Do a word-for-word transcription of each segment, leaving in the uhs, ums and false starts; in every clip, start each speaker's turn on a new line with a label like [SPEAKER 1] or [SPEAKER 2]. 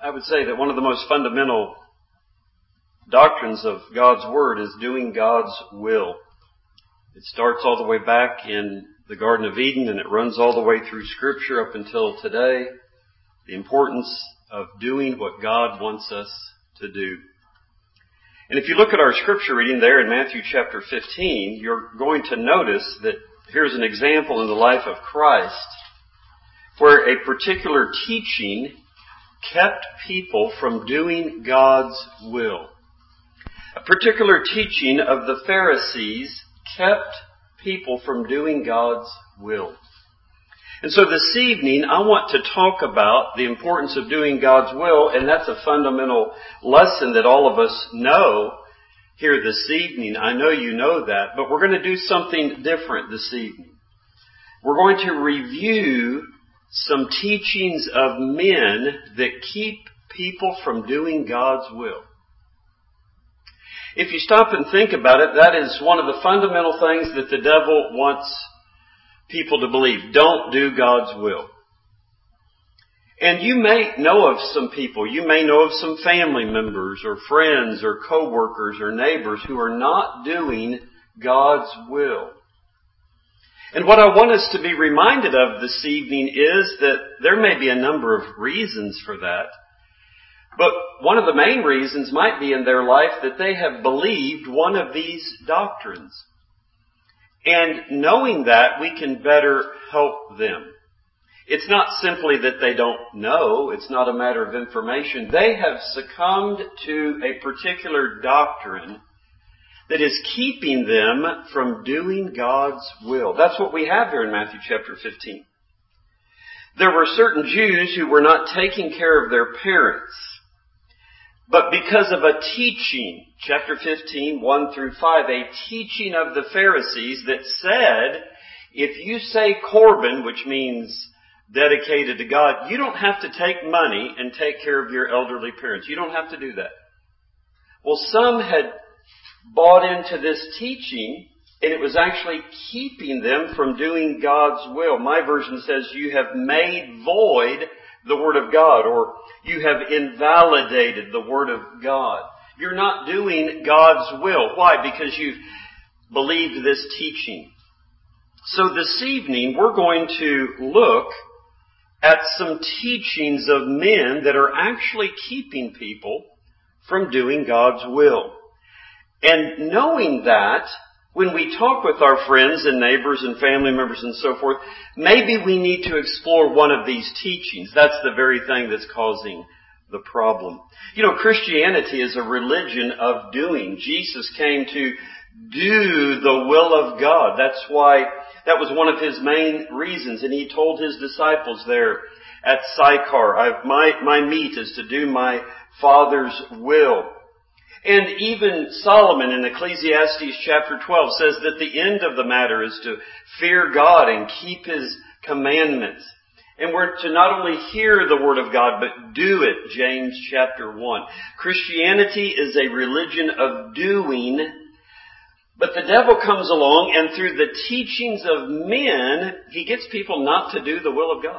[SPEAKER 1] I would say that one of the most fundamental doctrines of God's Word is doing God's will. It starts all the way back in the Garden of Eden and it runs all the way through Scripture up until today. The importance of doing what God wants us to do. And if you look at our Scripture reading there in Matthew chapter fifteen, you're going to notice that here's an example in the life of Christ where a particular teaching kept people from doing God's will. A particular teaching of the Pharisees kept people from doing God's will. And so this evening, I want to talk about the importance of doing God's will, and that's a fundamental lesson that all of us know here this evening. I know you know that, but we're going to do something different this evening. We're going to review some teachings of men that keep people from doing God's will. If you stop and think about it, that is one of the fundamental things that the devil wants people to believe. Don't do God's will. And you may know of some people, you may know of some family members or friends or co-workers or neighbors who are not doing God's will. And what I want us to be reminded of this evening is that there may be a number of reasons for that. But one of the main reasons might be in their life that they have believed one of these doctrines. And knowing that, we can better help them. It's not simply that they don't know. It's not a matter of information. They have succumbed to a particular doctrine that is keeping them from doing God's will. That's what we have here in Matthew chapter fifteen. There were certain Jews who were not taking care of their parents. But because of a teaching, chapter fifteen, one through five, a teaching of the Pharisees that said, if you say Corban, which means dedicated to God, you don't have to take money and take care of your elderly parents. You don't have to do that. Well, some had bought into this teaching, and it was actually keeping them from doing God's will. My version says, you have made void the Word of God, or you have invalidated the Word of God. You're not doing God's will. Why? Because you've believed this teaching. So this evening, we're going to look at some teachings of men that are actually keeping people from doing God's will. And knowing that, when we talk with our friends and neighbors and family members and so forth, maybe we need to explore one of these teachings. That's the very thing that's causing the problem. You know, Christianity is a religion of doing. Jesus came to do the will of God. That's why, that was one of His main reasons. And He told His disciples there at Sychar, I've, my, my meat is to do my Father's will. And even Solomon in Ecclesiastes chapter twelve says that the end of the matter is to fear God and keep His commandments. And we're to not only hear the Word of God, but do it, James chapter one. Christianity is a religion of doing, but the devil comes along and through the teachings of men, he gets people not to do the will of God.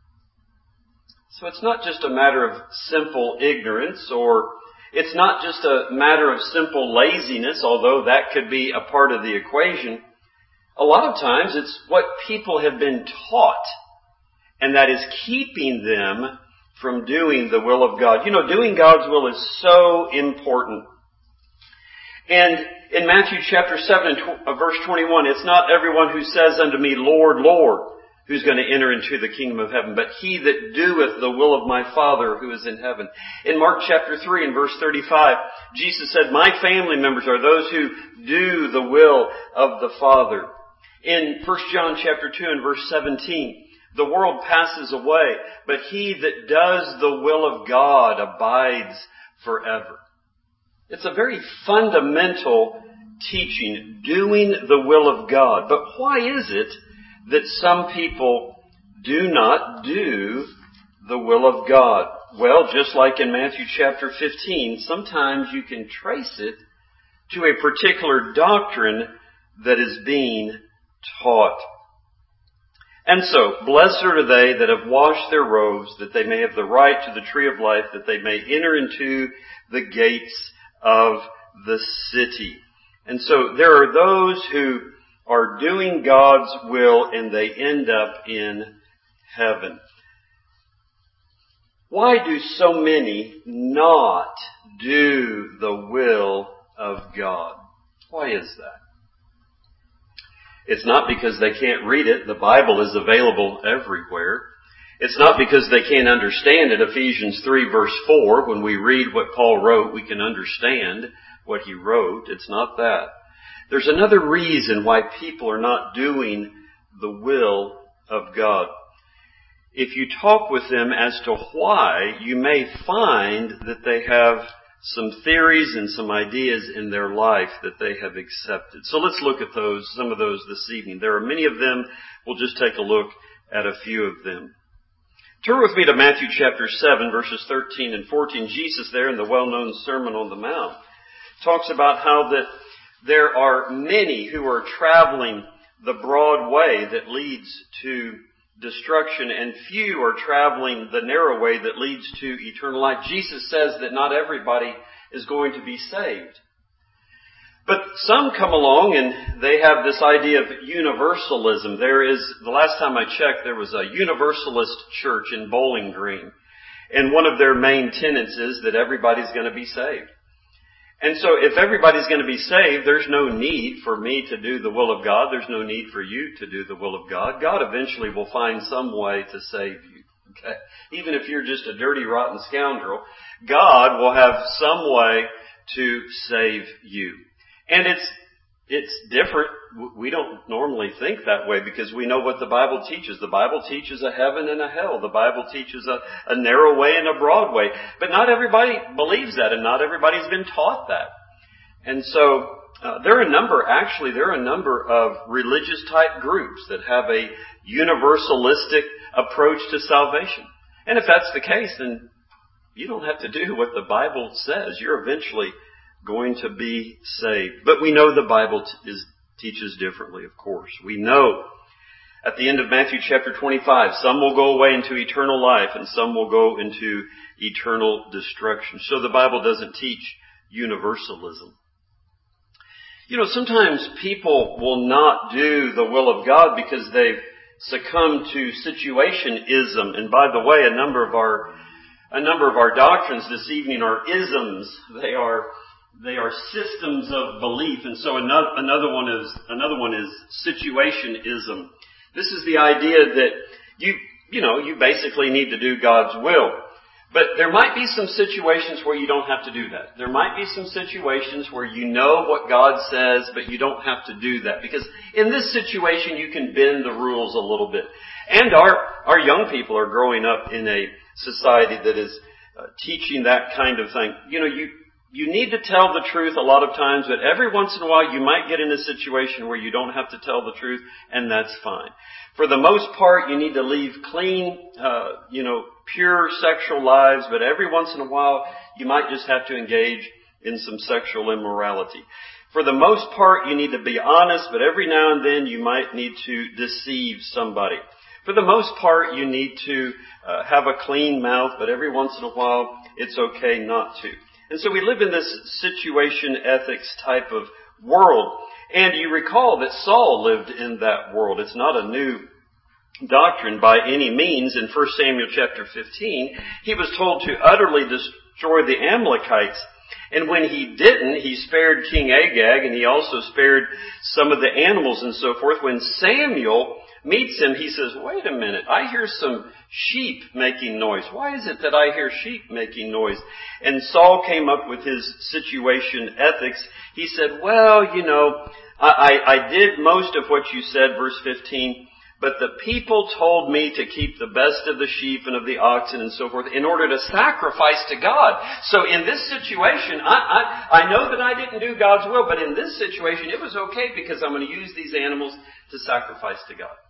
[SPEAKER 1] So it's not just a matter of simple ignorance, or it's not just a matter of simple laziness, although that could be a part of the equation. A lot of times it's what people have been taught, and that is keeping them from doing the will of God. You know, doing God's will is so important. And in Matthew chapter seven, verse twenty-one, it's not everyone who says unto me, Lord, Lord, who's going to enter into the kingdom of heaven, but he that doeth the will of my Father who is in heaven. In Mark chapter three and verse thirty-five, Jesus said, my family members are those who do the will of the Father. In First John chapter two and verse seventeen, the world passes away, but he that does the will of God abides forever. It's a very fundamental teaching, doing the will of God. But why is it that some people do not do the will of God? Well, just like in Matthew chapter fifteen, sometimes you can trace it to a particular doctrine that is being taught. And so, blessed are they that have washed their robes, that they may have the right to the tree of life, that they may enter into the gates of the city. And so, there are those who are doing God's will and they end up in heaven. Why do so many not do the will of God? Why is that? It's not because they can't read it. The Bible is available everywhere. It's not because they can't understand it. Ephesians three verse four, when we read what Paul wrote, we can understand what he wrote. It's not that. There's another reason why people are not doing the will of God. If you talk with them as to why, you may find that they have some theories and some ideas in their life that they have accepted. So let's look at those, some of those this evening. There are many of them. We'll just take a look at a few of them. Turn with me to Matthew chapter seven, verses thirteen and fourteen. Jesus there in the well-known Sermon on the Mount talks about how that there are many who are traveling the broad way that leads to destruction, and few are traveling the narrow way that leads to eternal life. Jesus says that not everybody is going to be saved. But some come along and they have this idea of universalism. There is, the last time I checked, there was a Universalist church in Bowling Green, and one of their main tenets is that everybody's going to be saved. And so if everybody's going to be saved, there's no need for me to do the will of God. There's no need for you to do the will of God. God eventually will find some way to save you. Okay? Even if you're just a dirty, rotten scoundrel, God will have some way to save you. And it's, it's different. We don't normally think that way because we know what the Bible teaches. The Bible teaches a heaven and a hell. The Bible teaches a, a narrow way and a broad way. But not everybody believes that, and not everybody's been taught that. And so uh, there are a number, actually, there are a number of religious type groups that have a universalistic approach to salvation. And if that's the case, then you don't have to do what the Bible says. You're eventually going to be saved. But we know the Bible t- is, teaches differently, of course. We know at the end of Matthew chapter twenty-five, some will go away into eternal life and some will go into eternal destruction. So the Bible doesn't teach universalism. You know, sometimes people will not do the will of God because they've succumbed to situationism. And by the way, a number of our a number of our doctrines this evening are isms. They are They are systems of belief, and so another, another one is another one is situationism. This is the idea that you you know you basically need to do God's will, but there might be some situations where you don't have to do that. There might be some situations where you know what God says, but you don't have to do that because in this situation you can bend the rules a little bit. And our our young people are growing up in a society that is uh, teaching that kind of thing. You know you. You need to tell the truth a lot of times, but every once in a while you might get in a situation where you don't have to tell the truth, and that's fine. For the most part, you need to leave clean, uh, you know, pure sexual lives, but every once in a while you might just have to engage in some sexual immorality. For the most part, you need to be honest, but every now and then you might need to deceive somebody. For the most part, you need to uh, have a clean mouth, but every once in a while it's okay not to. And so we live in this situation ethics type of world. And you recall that Saul lived in that world. It's not a new doctrine by any means. In First Samuel chapter fifteen, he was told to utterly destroy the Amalekites. And when he didn't, he spared King Agag, and he also spared some of the animals and so forth. When Samuel meets him, he says, wait a minute, I hear some sheep making noise. Why is it that I hear sheep making noise? And Saul came up with his situation ethics. He said, well, you know, I, I, I did most of what you said, verse fifteen, but the people told me to keep the best of the sheep and of the oxen and so forth in order to sacrifice to God. So in this situation, I, I, I know that I didn't do God's will, but in this situation it was okay because I'm going to use these animals to sacrifice to God.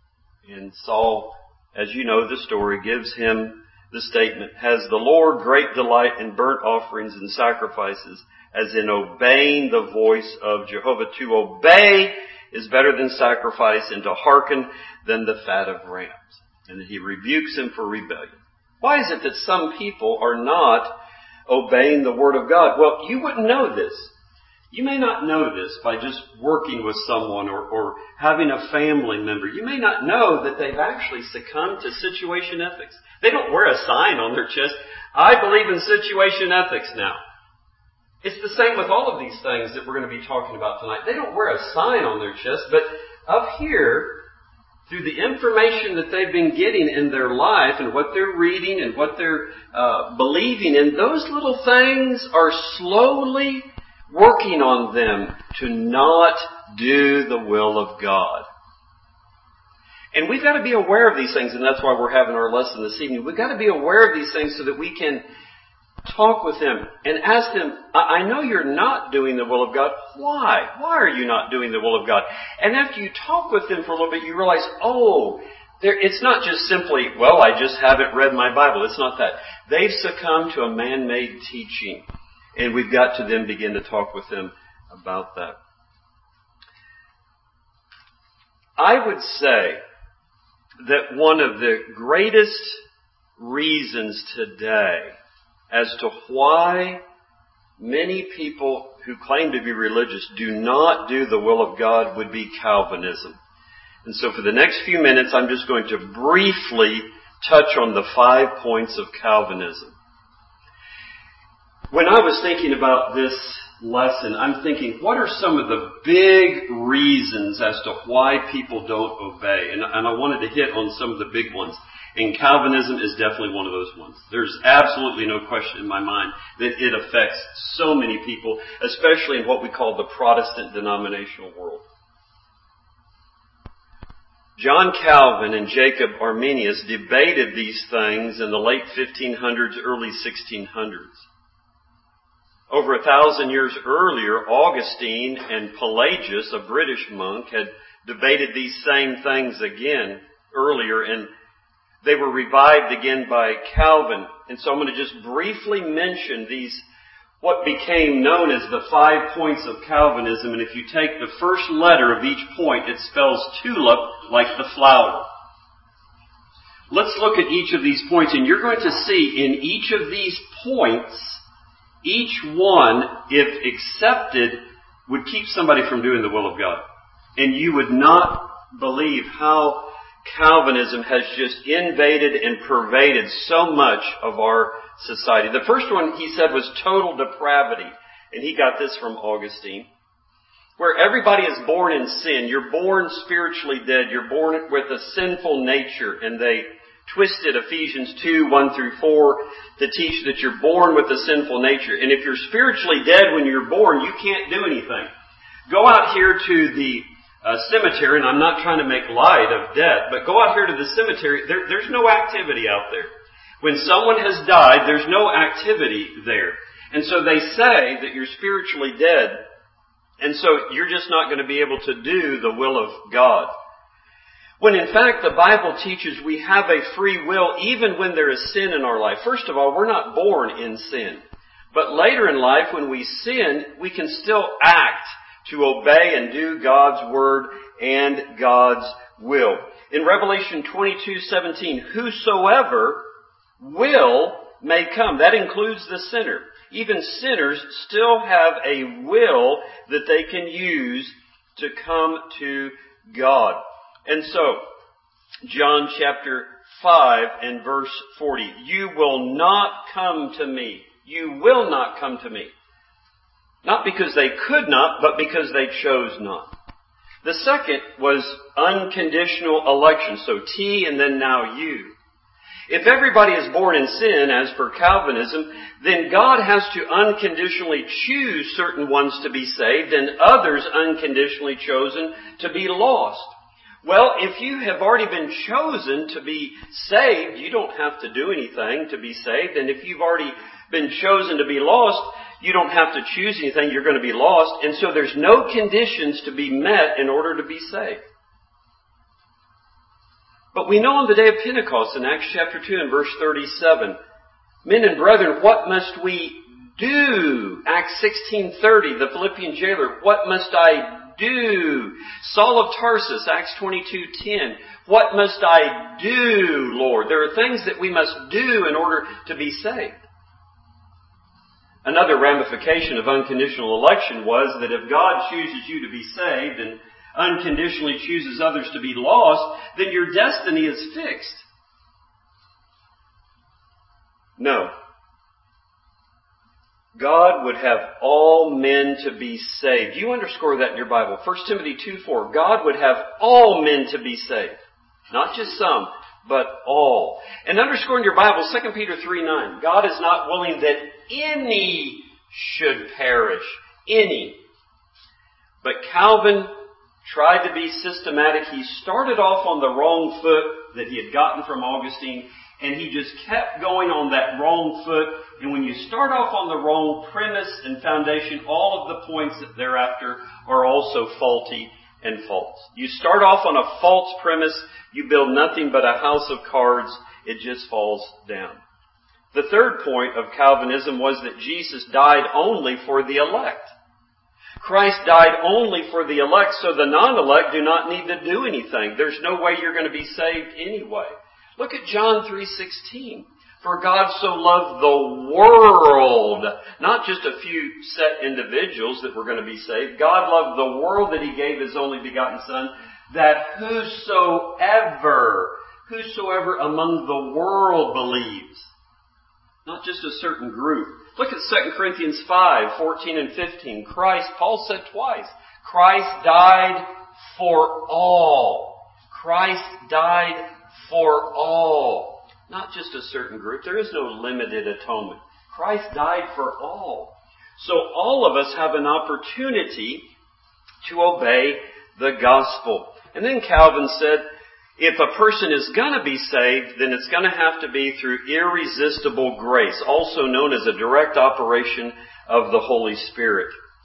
[SPEAKER 1] And Saul, as you know the story, gives him the statement, has the Lord great delight in burnt offerings and sacrifices as in obeying the voice of Jehovah. To obey is better than sacrifice, and to hearken than the fat of rams. And then he rebukes him for rebellion. Why is it that some people are not obeying the Word of God? Well, you wouldn't know this. You may not know this by just working with someone or, or having a family member. You may not know that they've actually succumbed to situation ethics. They don't wear a sign on their chest, I believe in situation ethics now. It's the same with all of these things that we're going to be talking about tonight. They don't wear a sign on their chest, but up here, through the information that they've been getting in their life and what they're reading and what they're uh, believing in, those little things are slowly working on them to not do the will of God. And we've got to be aware of these things, and that's why we're having our lesson this evening. We've got to be aware of these things so that we can talk with them and ask them, I know you're not doing the will of God. Why? Why are you not doing the will of God? And after you talk with them for a little bit, you realize, oh, there, it's not just simply, well, I just haven't read my Bible. It's not that. They've succumbed to a man-made teaching. And we've got to then begin to talk with them about that. I would say that one of the greatest reasons today as to why many people who claim to be religious do not do the will of God would be Calvinism. And so for the next few minutes, I'm just going to briefly touch on the five points of Calvinism. When I was thinking about this lesson, I'm thinking, what are some of the big reasons as to why people don't obey? And, and I wanted to hit on some of the big ones. And Calvinism is definitely one of those ones. There's absolutely no question in my mind that it affects so many people, especially in what we call the Protestant denominational world. John Calvin and Jacob Arminius debated these things in the late fifteen hundreds, early sixteen hundreds. Over a thousand years earlier, Augustine and Pelagius, a British monk, had debated these same things again earlier, and they were revived again by Calvin. And so I'm going to just briefly mention these, what became known as the five points of Calvinism. And if you take the first letter of each point, it spells tulip like the flower. Let's look at each of these points, and you're going to see in each of these points, each one, if accepted, would keep somebody from doing the will of God. And you would not believe how Calvinism has just invaded and pervaded so much of our society. The first one, he said, was total depravity. And he got this from Augustine. Where everybody is born in sin. You're born spiritually dead. You're born with a sinful nature. And they twisted Ephesians two, one through four to teach that you're born with a sinful nature. And if you're spiritually dead when you're born, you can't do anything. Go out here to the uh, cemetery, and I'm not trying to make light of death, but go out here to the cemetery. There, there's no activity out there. When someone has died, there's no activity there. And so they say that you're spiritually dead, and so you're just not going to be able to do the will of God. When in fact the Bible teaches we have a free will even when there is sin in our life. First of all, we're not born in sin. But later in life when we sin, we can still act to obey and do God's word and God's will. In Revelation twenty-two seventeen, whosoever will may come. That includes the sinner. Even sinners still have a will that they can use to come to God. And so, John chapter five and verse forty, you will not come to me. You will not come to me. Not because they could not, but because they chose not. The second was unconditional election. So T and then now you. If everybody is born in sin, as per Calvinism, then God has to unconditionally choose certain ones to be saved and others unconditionally chosen to be lost. Well, if you have already been chosen to be saved, you don't have to do anything to be saved. And if you've already been chosen to be lost, you don't have to choose anything. You're going to be lost. And so there's no conditions to be met in order to be saved. But we know on the day of Pentecost in Acts chapter two and verse thirty-seven, men and brethren, what must we do? Acts sixteen thirty, the Philippian jailer, what must I do? Saul of Tarsus, Acts twenty-two ten. What must I do, Lord? There are things that we must do in order to be saved. Another ramification of unconditional election was that if God chooses you to be saved and unconditionally chooses others to be lost, then your destiny is fixed. No. God would have all men to be saved. You underscore that in your Bible. First Timothy two four. God would have all men to be saved. Not just some, but all. And underscore in your Bible, Second Peter three nine. God is not willing that any should perish. Any. But Calvin tried to be systematic. He started off on the wrong foot that he had gotten from Augustine, and he just kept going on that wrong foot. And when you start off on the wrong premise and foundation, all of the points thereafter are also faulty and false. You start off on a false premise, you build nothing but a house of cards, it just falls down. The third point of Calvinism was that Jesus died only for the elect. Christ died only for the elect, so the non-elect do not need to do anything. There's no way you're going to be saved anyway. Look at John three sixteen. For God so loved the world, not just a few set individuals that were going to be saved. God loved the world that He gave His only begotten Son, that whosoever, whosoever among the world believes, not just a certain group. Look at Second Corinthians five fourteen and fifteen. Christ, Paul said twice, Christ died for all. Christ died for all. Not just a certain group. There is no limited atonement. Christ died for all. So all of us have an opportunity to obey the gospel. And then Calvin said, if a person is going to be saved, then it's going to have to be through irresistible grace, also known as a direct operation of the Holy Spirit.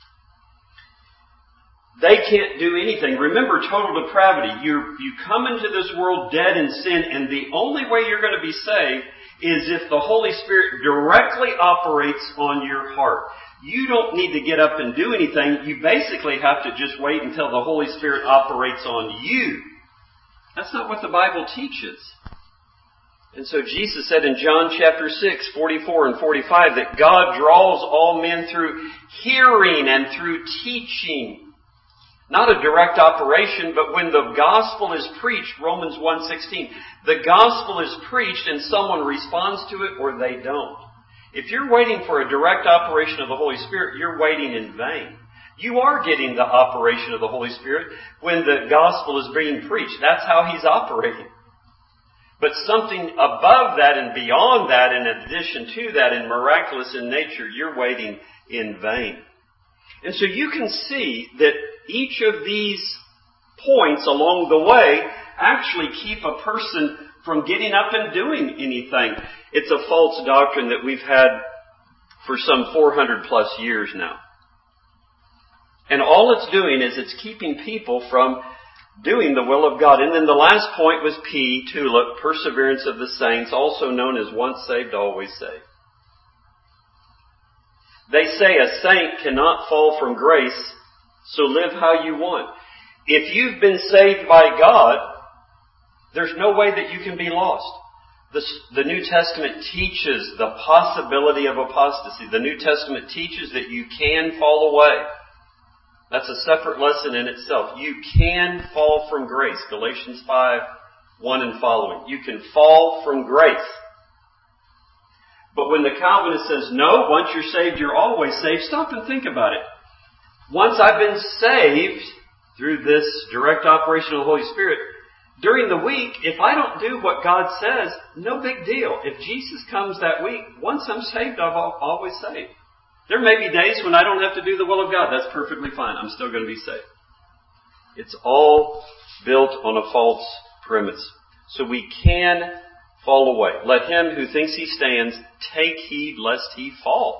[SPEAKER 1] They can't do anything. Remember total depravity. You you come into this world dead in sin, and the only way you're going to be saved is if the Holy Spirit directly operates on your heart. You don't need to get up and do anything. You basically have to just wait until the Holy Spirit operates on you. That's not what the Bible teaches. And so Jesus said in John chapter six, forty-four and forty-five, that God draws all men through hearing and through teaching. Not a direct operation, but when the gospel is preached, Romans one sixteen, the gospel is preached and someone responds to it or they don't. If you're waiting for a direct operation of the Holy Spirit, you're waiting in vain. You are getting the operation of the Holy Spirit when the gospel is being preached. That's how He's operating. But something above that and beyond that, in addition to that, and miraculous in nature, you're waiting in vain. And so you can see that each of these points along the way actually keep a person from getting up and doing anything. It's a false doctrine that we've had for some four hundred plus years now. And all it's doing is it's keeping people from doing the will of God. And then the last point was P, tulip, perseverance of the saints, also known as once saved, always saved. They say a saint cannot fall from grace, so live how you want. If you've been saved by God, there's no way that you can be lost. The, the New Testament teaches the possibility of apostasy. The New Testament teaches that you can fall away. That's a separate lesson in itself. You can fall from grace. Galatians five, one and following. You can fall from grace. But when the Calvinist says, no, once you're saved, you're always saved, stop and think about it. Once I've been saved through this direct operation of the Holy Spirit, during the week, if I don't do what God says, no big deal. If Jesus comes that week, once I'm saved, I'm always saved. There may be days when I don't have to do the will of God. That's perfectly fine. I'm still going to be saved. It's all built on a false premise. So we can fall away. Let him who thinks he stands take heed lest he fall.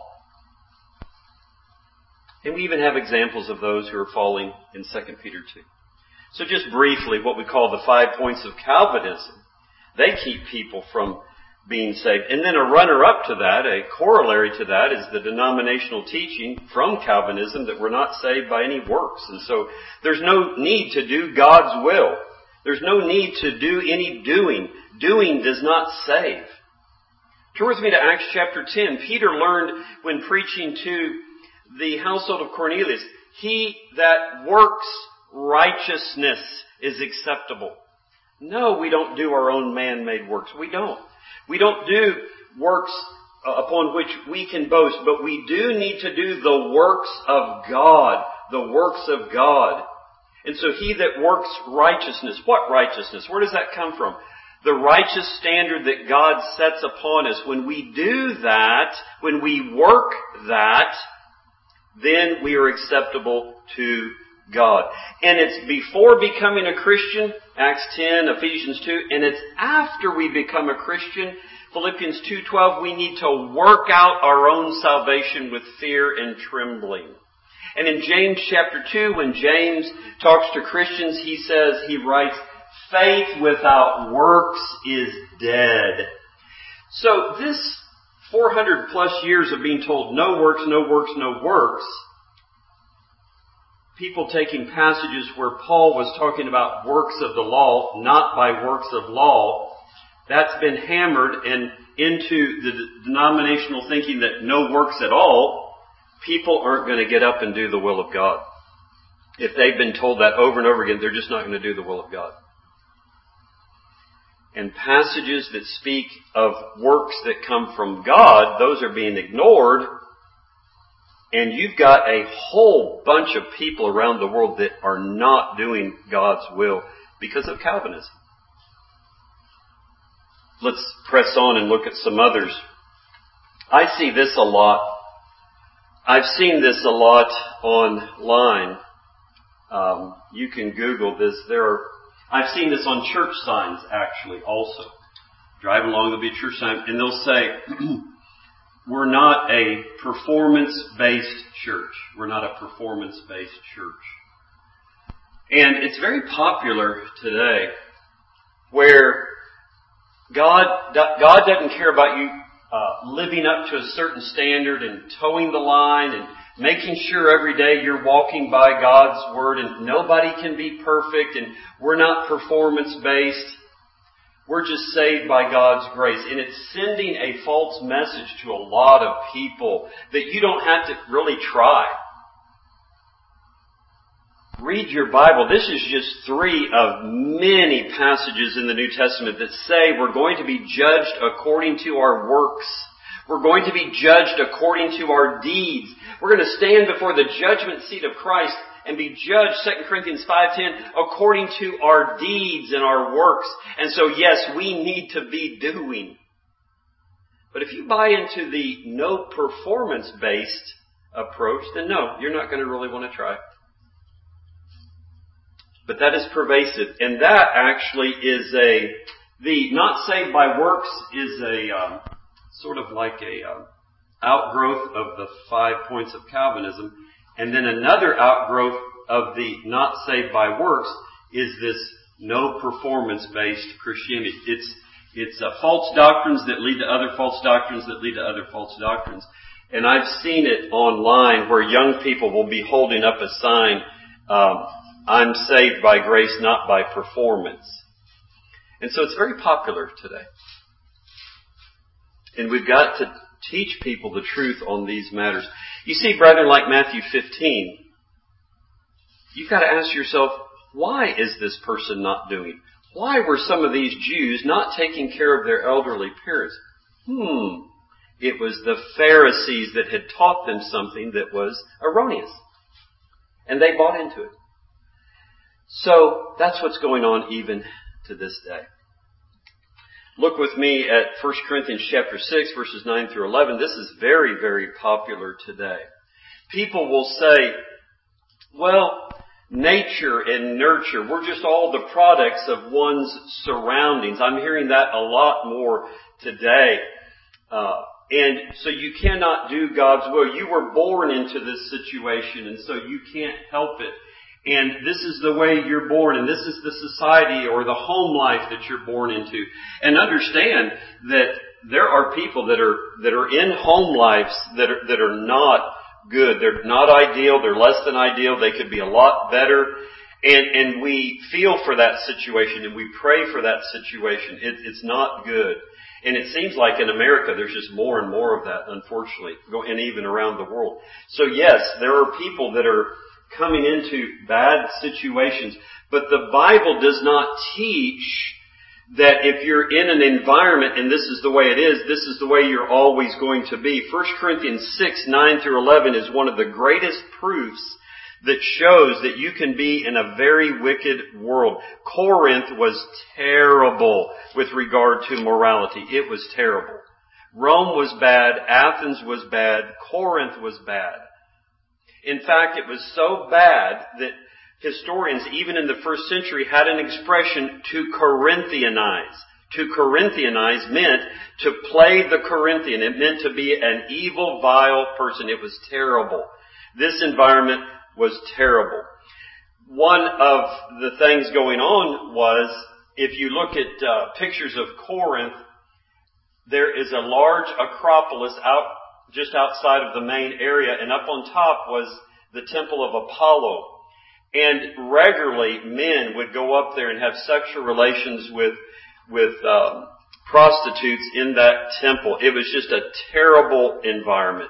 [SPEAKER 1] And we even have examples of those who are falling in Second Peter two. So just briefly, what we call the five points of Calvinism. They keep people from being saved. And then a runner-up to that, a corollary to that, is the denominational teaching from Calvinism that we're not saved by any works. And so there's no need to do God's will. There's no need to do any doing. Doing does not save. Turn with me to Acts chapter ten. Peter learned when preaching to the household of Cornelius, he that works righteousness is acceptable. No, we don't do our own man-made works. We don't. We don't do works upon which we can boast, but we do need to do the works of God. The works of God. And so he that works righteousness. What righteousness? Where does that come from? The righteous standard that God sets upon us. When we do that, when we work that, then we are acceptable to God. And it's before becoming a Christian, Acts ten, Ephesians two, and it's after we become a Christian, Philippians two twelve, we need to work out our own salvation with fear and trembling. And in James chapter two, when James talks to Christians, he says, he writes, faith without works is dead. So this four hundred plus years of being told no works, no works, no works, people taking passages where Paul was talking about works of the law, not by works of law, that's been hammered and into the denominational thinking that no works at all. People aren't going to get up and do the will of God. If they've been told that over and over again, they're just not going to do the will of God. And passages that speak of works that come from God, those are being ignored. And you've got a whole bunch of people around the world that are not doing God's will because of Calvinism. Let's press on and look at some others. I see this a lot. I've seen this a lot online. Um, you can Google this. There are, I've seen this on church signs, actually, also. Driving along, there'll be a church sign, and they'll say, we're not a performance-based church. We're not a performance-based church. And it's very popular today where God, God doesn't care about you uh, living up to a certain standard and towing the line and making sure every day you're walking by God's Word, and nobody can be perfect, and we're not performance-based. We're just saved by God's grace. And it's sending a false message to a lot of people that you don't have to really try. Read your Bible. This is just three of many passages in the New Testament that say we're going to be judged according to our works. We're going to be judged according to our deeds. We're going to stand before the judgment seat of Christ and be judged, Second Corinthians five ten, according to our deeds and our works. And so, yes, we need to be doing. But if you buy into the no performance-based approach, then no, you're not going to really want to try. But that is pervasive. And that actually is a, the not saved by works is a, um, sort of like a um, outgrowth of the five points of Calvinism. And then another outgrowth of the not saved by works is this no performance-based Christianity. It's, it's uh, false doctrines that lead to other false doctrines that lead to other false doctrines. And I've seen it online where young people will be holding up a sign, um, I'm saved by grace, not by performance. And so it's very popular today. And we've got to teach people the truth on these matters. You see, brethren, like Matthew fifteen, you've got to ask yourself, why is this person not doing? Why were some of these Jews not taking care of their elderly parents? Hmm. It was the Pharisees that had taught them something that was erroneous. And they bought into it. So that's what's going on even to this day. Look with me at First Corinthians chapter six, verses nine through eleven. This is very, very popular today. People will say, well, nature and nurture, we're just all the products of one's surroundings. I'm hearing that a lot more today. Uh, and so you cannot do God's will. You were born into this situation, and so you can't help it. And this is the way you're born, and this is the society or the home life that you're born into. And understand that there are people that are, that are in home lives that are, that are not good. They're not ideal. They're less than ideal. They could be a lot better. And, and we feel for that situation and we pray for that situation. It, it's not good. And it seems like in America there's just more and more of that, unfortunately, and even around the world. So yes, there are people that are coming into bad situations, but the Bible does not teach that if you're in an environment and this is the way it is, this is the way you're always going to be. First Corinthians six, nine through eleven is one of the greatest proofs that shows that you can be in a very wicked world. Corinth was terrible with regard to morality. It was terrible. Rome was bad. Athens was bad. Corinth was bad. In fact, it was so bad that historians, even in the first century, had an expression to Corinthianize. To Corinthianize meant to play the Corinthian. It meant to be an evil, vile person. It was terrible. This environment was terrible. One of the things going on was, if you look at uh, pictures of Corinth, there is a large acropolis out just outside of the main area, and up on top was the temple of Apollo. And regularly, men would go up there and have sexual relations with with um, prostitutes in that temple. It was just a terrible environment.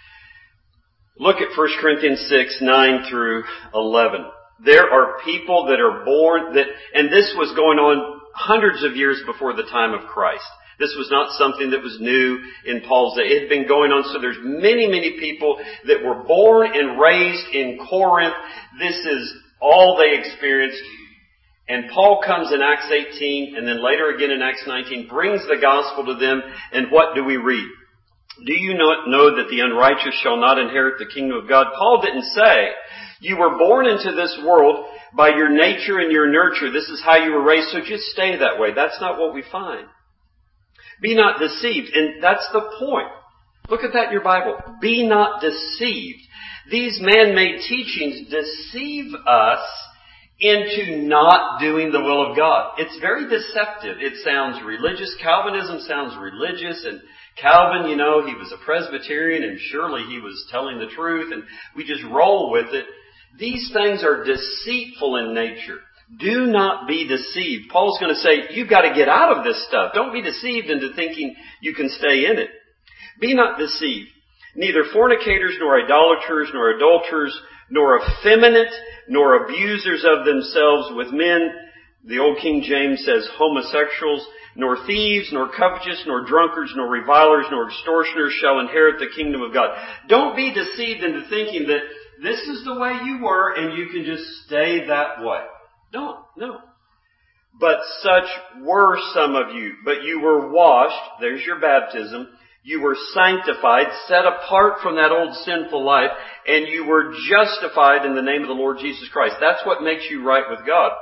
[SPEAKER 1] Look at First Corinthians six, nine through eleven. There are people that are born that, and this was going on hundreds of years before the time of Christ. This was not something that was new in Paul's day. It had been going on, so there's many, many people that were born and raised in Corinth. This is all they experienced. And Paul comes in Acts eighteen, and then later again in Acts nineteen, brings the gospel to them, and what do we read? Do you not know that the unrighteous shall not inherit the kingdom of God? Paul didn't say, you were born into this world by your nature and your nurture. This is how you were raised, so just stay that way. That's not what we find. Be not deceived. And that's the point. Look at that in your Bible. Be not deceived. These man-made teachings deceive us into not doing the will of God. It's very deceptive. It sounds religious. Calvinism sounds religious, and Calvin, you know, he was a Presbyterian and surely he was telling the truth, and we just roll with it. These things are deceitful in nature. Do not be deceived. Paul's going to say, you've got to get out of this stuff. Don't be deceived into thinking you can stay in it. Be not deceived. Neither fornicators, nor idolaters, nor adulterers, nor effeminate, nor abusers of themselves with men. The old King James says homosexuals, nor thieves, nor covetous, nor drunkards, nor revilers, nor extortioners shall inherit the kingdom of God. Don't be deceived into thinking that this is the way you were and you can just stay that way. Don't, no. But such were some of you. But you were washed, there's your baptism. You were sanctified, set apart from that old sinful life, and you were justified in the name of the Lord Jesus Christ. That's what makes you right with God.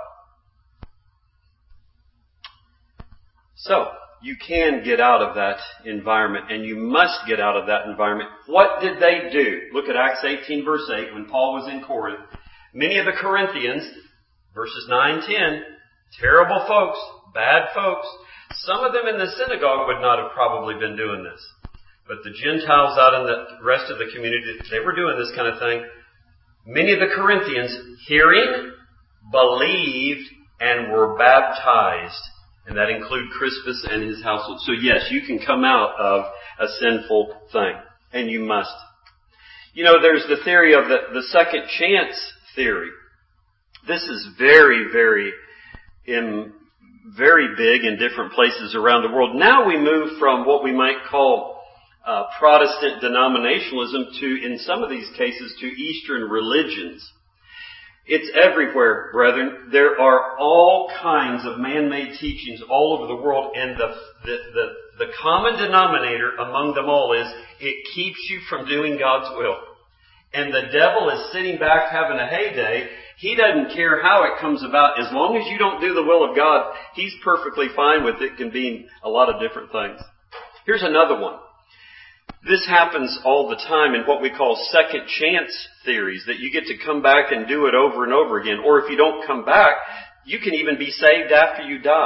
[SPEAKER 1] So, you can get out of that environment, and you must get out of that environment. What did they do? Look at Acts eighteen, verse eight, when Paul was in Corinth. Many of the Corinthians, verses nine, ten, terrible folks, bad folks. Some of them in the synagogue would not have probably been doing this. But the Gentiles out in the rest of the community, they were doing this kind of thing. Many of the Corinthians, hearing, believed, and were baptized. And that included Crispus and his household. So yes, you can come out of a sinful thing. And you must. You know, there's the theory of the, the second chance theory. This is very, very, in, very big in different places around the world. Now we move from what we might call uh, Protestant denominationalism to, in some of these cases, to Eastern religions. It's everywhere, brethren. There are all kinds of man-made teachings all over the world, and the, the, the, the common denominator among them all is it keeps you from doing God's will. And the devil is sitting back having a heyday. He doesn't care how it comes about. As long as you don't do the will of God, he's perfectly fine with it. It can mean a lot of different things. Here's another one. This happens all the time in what we call second chance theories, that you get to come back and do it over and over again. Or if you don't come back, you can even be saved after you die.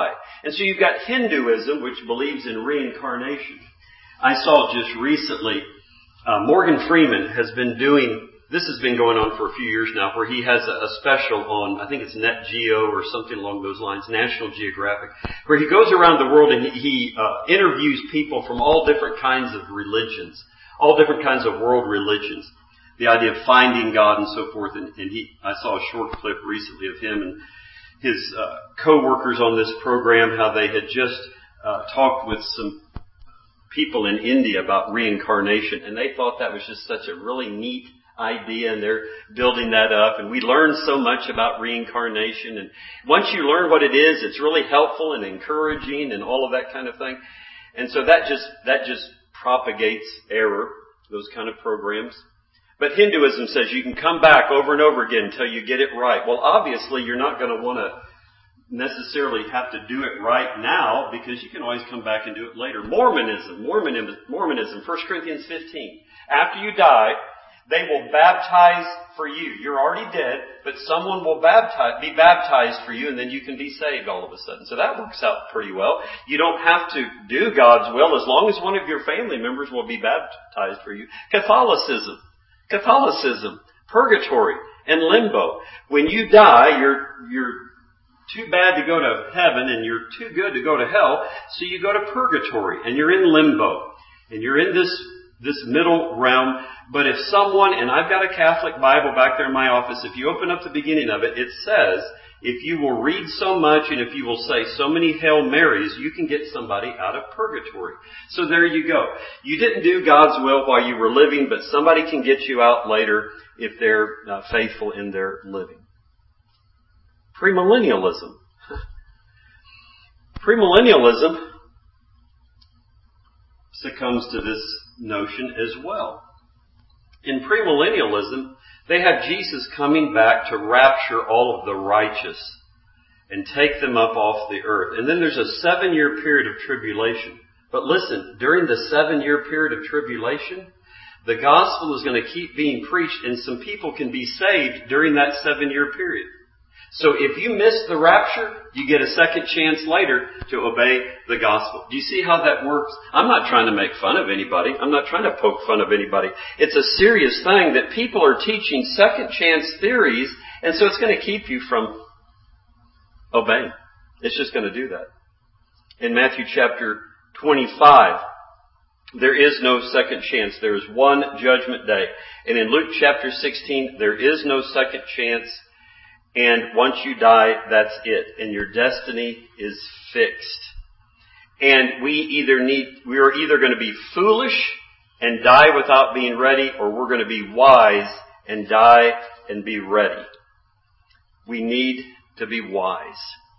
[SPEAKER 1] And so you've got Hinduism, which believes in reincarnation. I saw just recently, uh, Morgan Freeman has been doing, this has been going on for a few years now, where he has a, a special on, I think it's Net Geo or something along those lines, National Geographic, where he goes around the world and he, he uh, interviews people from all different kinds of religions, all different kinds of world religions. The idea of finding God and so forth. And, and he, I saw a short clip recently of him and his uh, co-workers on this program, how they had just uh, talked with some people in India about reincarnation, and they thought that was just such a really neat idea, and they're building that up. And we learned so much about reincarnation, and once you learn what it is, it's really helpful and encouraging and all of that kind of thing. And so that just that just propagates error, those kind of programs. But Hinduism says you can come back over and over again until you get it right. Well, obviously you're not going to want to necessarily have to do it right now, because you can always come back and do it later. Mormonism, Mormonism, Mormonism, First Corinthians fifteen. After you die, they will baptize for you. You're already dead, but someone will baptize, be baptized for you, and then you can be saved all of a sudden. So that works out pretty well. You don't have to do God's will as long as one of your family members will be baptized for you. Catholicism, Catholicism, purgatory, and limbo. When you die, you're you're too bad to go to heaven and you're too good to go to hell, so you go to purgatory and you're in limbo. And you're in this this middle realm. But if someone, and I've got a Catholic Bible back there in my office, if you open up the beginning of it, it says, if you will read so much and if you will say so many Hail Marys, you can get somebody out of purgatory. So there you go. You didn't do God's will while you were living, but somebody can get you out later if they're uh, faithful in their living. Premillennialism. Premillennialism succumbs to this notion as well. In premillennialism, they have Jesus coming back to rapture all of the righteous and take them up off the earth. And then there's a seven-year period of tribulation. But listen, during the seven-year period of tribulation, the gospel is going to keep being preached, and some people can be saved during that seven-year period. So if you miss the rapture, you get a second chance later to obey the gospel. Do you see how that works? I'm not trying to make fun of anybody. I'm not trying to poke fun of anybody. It's a serious thing that people are teaching second chance theories, and so it's going to keep you from obeying. It's just going to do that. In Matthew chapter twenty-five, there is no second chance. There is one judgment day. And in Luke chapter sixteen, there is no second chance. And once you die, that's it. And your destiny is fixed. And we either need, we are either going to be foolish and die without being ready, or we're going to be wise and die and be ready. We need to be wise.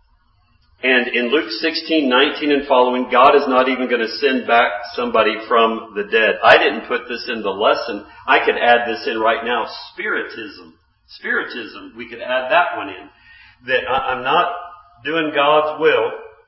[SPEAKER 1] And in Luke sixteen, nineteen and following, God is not even going to send back somebody from the dead. I didn't put this in the lesson. I could add this in right now. Spiritism. Spiritism, we could add that one in. That I'm not doing God's will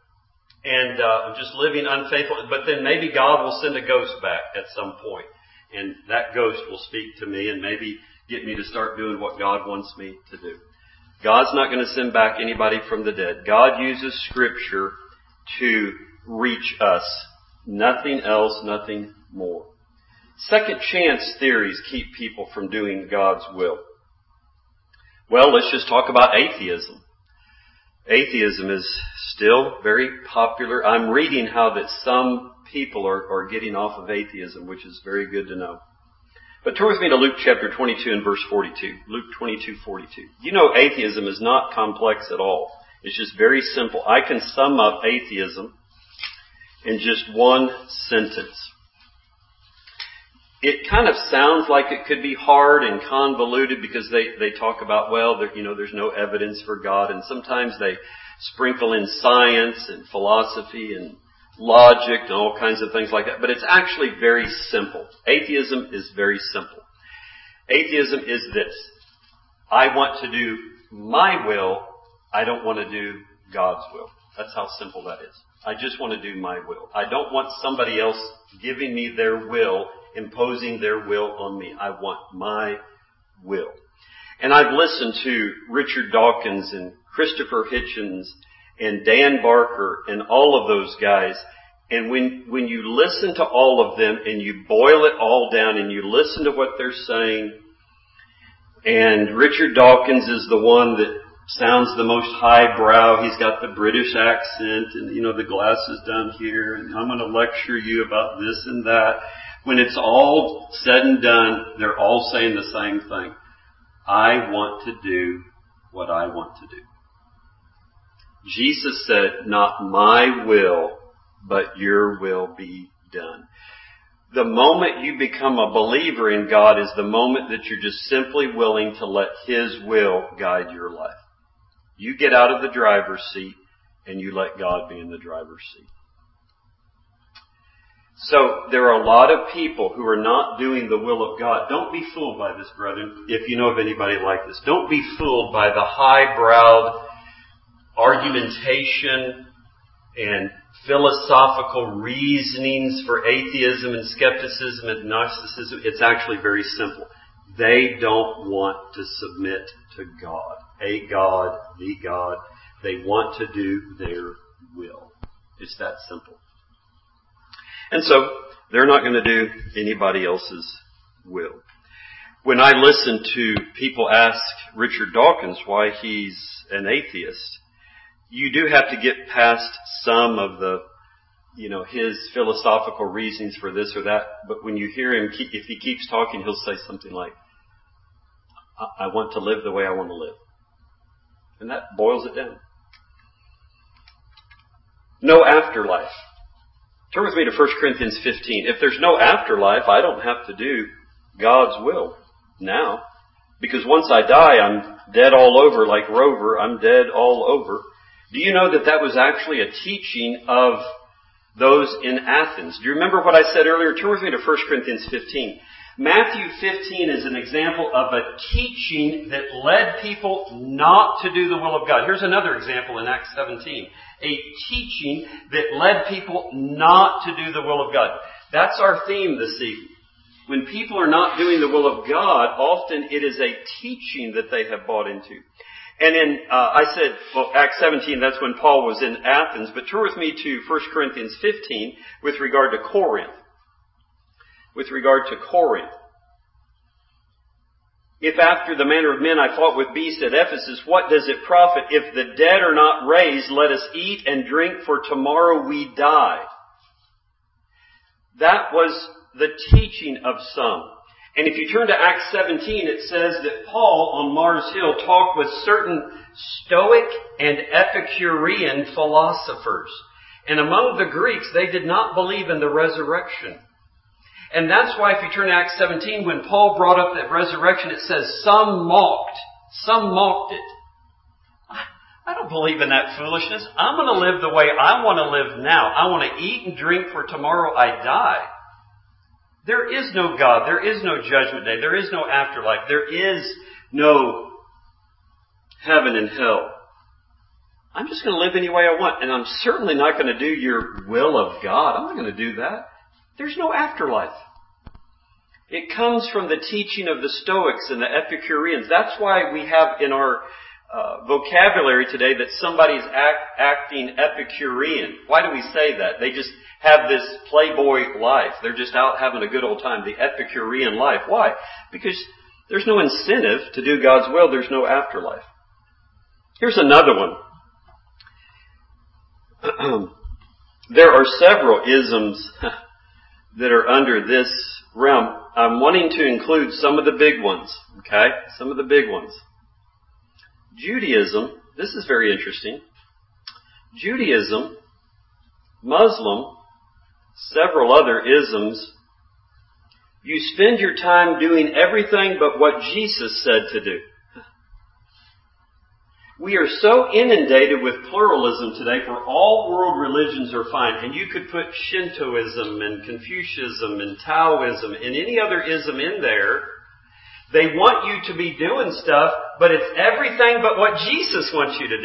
[SPEAKER 1] and uh, I'm just living unfaithful, but then maybe God will send a ghost back at some point, and that ghost will speak to me and maybe get me to start doing what God wants me to do. God's not going to send back anybody from the dead. God uses Scripture to reach us. Nothing else, nothing more. Second chance theories keep people from doing God's will. Well, let's just talk about atheism. Atheism is still very popular. I'm reading how that some people are, are getting off of atheism, which is very good to know. But turn with me to Luke chapter twenty-two and verse forty-two. Luke twenty-two, forty-two. You know, atheism is not complex at all. It's just very simple. I can sum up atheism in just one sentence. It kind of sounds like it could be hard and convoluted because they, they talk about, well, there, you know, there's no evidence for God. And sometimes they sprinkle in science and philosophy and logic and all kinds of things like that. But it's actually very simple. Atheism is very simple. Atheism is this. I want to do my will. I don't want to do God's will. That's how simple that is. I just want to do my will. I don't want somebody else giving me their will, imposing their will on me. I want my will. And I've listened to Richard Dawkins and Christopher Hitchens and Dan Barker and all of those guys. And when, when you listen to all of them and you boil it all down and you listen to what they're saying, and Richard Dawkins is the one that sounds the most highbrow. He's got the British accent and, you know, the glasses down here, and I'm going to lecture you about this and that. When it's all said and done, they're all saying the same thing. I want to do what I want to do. Jesus said, not my will, but your will be done. The moment you become a believer in God is the moment that you're just simply willing to let His will guide your life. You get out of the driver's seat and you let God be in the driver's seat. So there are a lot of people who are not doing the will of God. Don't be fooled by this, brethren, if you know of anybody like this. Don't be fooled by the highbrowed argumentation and philosophical reasonings for atheism and skepticism and Gnosticism. It's actually very simple. They don't want to submit to God. A God, the God. They want to do their will. It's that simple. And so, they're not going to do anybody else's will. When I listen to people ask Richard Dawkins why he's an atheist, you do have to get past some of the, you know, his philosophical reasons for this or that. But when you hear him, if he keeps talking, he'll say something like, I want to live the way I want to live. And that boils it down. No afterlife. Turn with me to First Corinthians fifteen. If there's no afterlife, I don't have to do God's will now. Because once I die, I'm dead all over like Rover. I'm dead all over. Do you know that that was actually a teaching of those in Athens? Do you remember what I said earlier? Turn with me to First Corinthians fifteen. Matthew fifteen is an example of a teaching that led people not to do the will of God. Here's another example in Acts seventeen. A teaching that led people not to do the will of God. That's our theme this evening. When people are not doing the will of God, often it is a teaching that they have bought into. And in, uh, I said, well, Acts seventeen, that's when Paul was in Athens, but turn with me to First Corinthians fifteen with regard to Corinth. With regard to Corinth. If after the manner of men I fought with beasts at Ephesus, what does it profit? If the dead are not raised, let us eat and drink, for tomorrow we die. That was the teaching of some. And if you turn to Acts seventeen, it says that Paul on Mars Hill talked with certain Stoic and Epicurean philosophers. And among the Greeks, they did not believe in the resurrection. And that's why if you turn to Acts seventeen, when Paul brought up that resurrection, it says some mocked. Some mocked it. I don't believe in that foolishness. I'm going to live the way I want to live now. I want to eat and drink, for tomorrow I die. There is no God. There is no judgment day. There is no afterlife. There is no heaven and hell. I'm just going to live any way I want. And I'm certainly not going to do your will of God. I'm not going to do that. There's no afterlife. It comes from the teaching of the Stoics and the Epicureans. That's why we have in our uh, vocabulary today that somebody's act, acting Epicurean. Why do we say that? They just have this playboy life. They're just out having a good old time. The Epicurean life. Why? Because there's no incentive to do God's will. There's no afterlife. Here's another one. There are several isms that are under this realm. I'm wanting to include some of the big ones. Okay? Some of the big ones. Judaism. This is very interesting. Judaism, Muslim, several other isms. You spend your time doing everything but what Jesus said to do. We are so inundated with pluralism today, for all world religions are fine. And you could put Shintoism and Confucianism and Taoism and any other ism in there. They want you to be doing stuff, but it's everything but what Jesus wants you to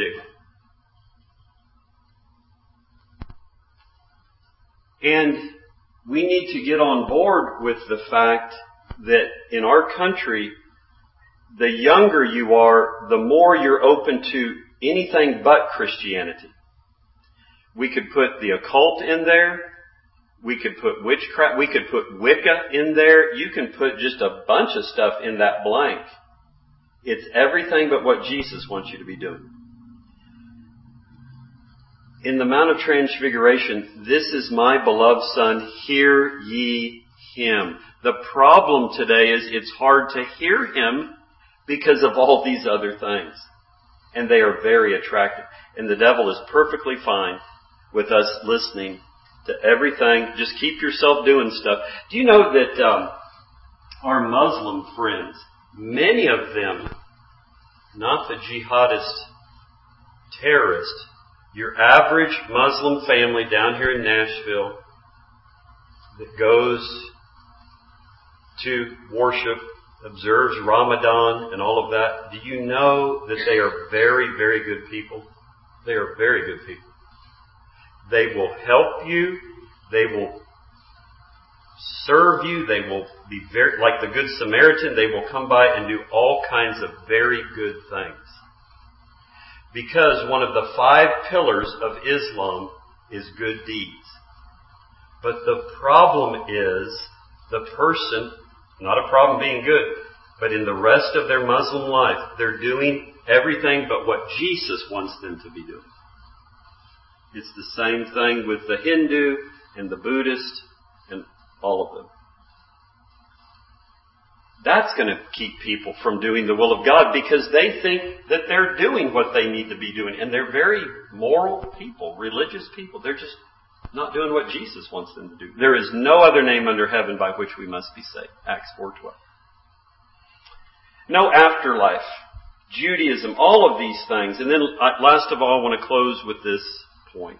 [SPEAKER 1] do. And we need to get on board with the fact that in our country, the younger you are, the more you're open to anything but Christianity. We could put the occult in there. We could put witchcraft. We could put Wicca in there. You can put just a bunch of stuff in that blank. It's everything but what Jesus wants you to be doing. In the Mount of Transfiguration, this is my beloved Son, hear ye Him. The problem today is it's hard to hear Him because of all these other things. And they are very attractive. And the devil is perfectly fine with us listening to everything. Just keep yourself doing stuff. Do you know that um, our Muslim friends, many of them, not the jihadist terrorist, your average Muslim family down here in Nashville that goes to worship, observes Ramadan and all of that, do you know that they are very, very good people? They are very good people. They will help you. They will serve you. They will be very, like the Good Samaritan, they will come by and do all kinds of very good things. Because one of the five pillars of Islam is good deeds. But the problem is the person, not a problem being good, but in the rest of their Muslim life, they're doing everything but what Jesus wants them to be doing. It's the same thing with the Hindu and the Buddhist and all of them. That's going to keep people from doing the will of God because they think that they're doing what they need to be doing. And they're very moral people, religious people. They're just not doing what Jesus wants them to do. There is no other name under heaven by which we must be saved. Acts four twelve. No afterlife. Judaism. All of these things. And then last of all, I want to close with this point.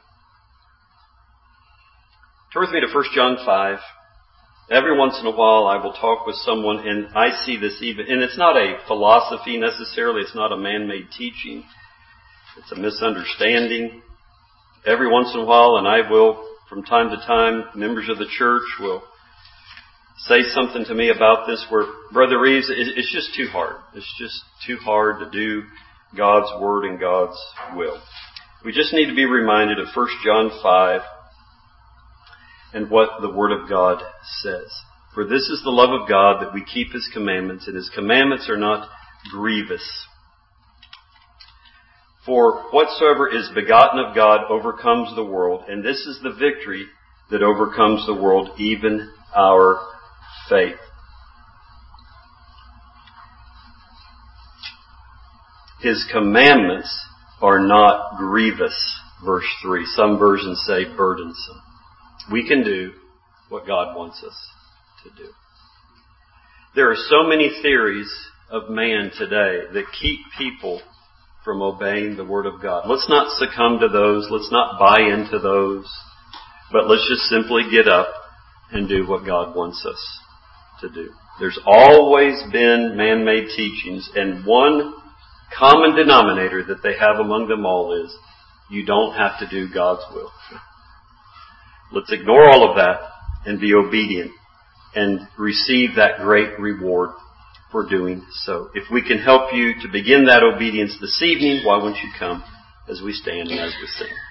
[SPEAKER 1] Turn with me to First John five. Every once in a while I will talk with someone, and I see this even, and it's not a philosophy necessarily, it's not a man-made teaching. It's a misunderstanding. Every once in a while, and I will, from time to time, members of the church will say something to me about this where, Brother Reeves, it's just too hard. It's just too hard to do God's Word and God's will. We just need to be reminded of First John five and what the Word of God says. For this is the love of God, that we keep His commandments, and His commandments are not grievous. For whatsoever is begotten of God overcomes the world, and this is the victory that overcomes the world, even our faith. His commandments are not grievous, verse three. Some versions say burdensome. We can do what God wants us to do. There are so many theories of man today that keep people from obeying the Word of God. Let's not succumb to those. Let's not buy into those. But let's just simply get up and do what God wants us to do. There's always been man-made teachings, and one common denominator that they have among them all is you don't have to do God's will. Let's ignore all of that and be obedient and receive that great reward for doing so. If we can help you to begin that obedience this evening, why won't you come as we stand and as we sing?